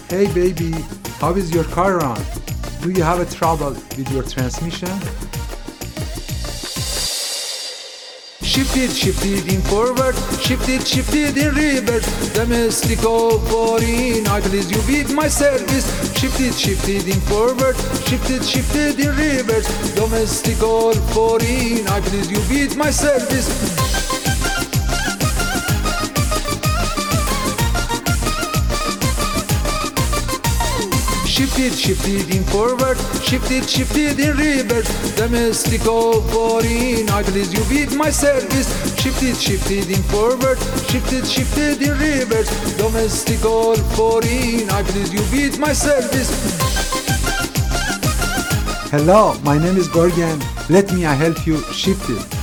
Hey baby, how is your car run? Do you have a trouble with your transmission? Shift it in forward, shift it in reverse. Domestic or foreign, I please you with my service. Shift it in forward, shift it in reverse. Domestic or foreign, I please you with my service. Shift it in forward, shift it in reverse. Domestic or foreign, I please you with my service. Shift it in forward, shift it in reverse. Domestic or foreign, I please you with my service. Hello, my name is Gorgan. Let me help you shift it.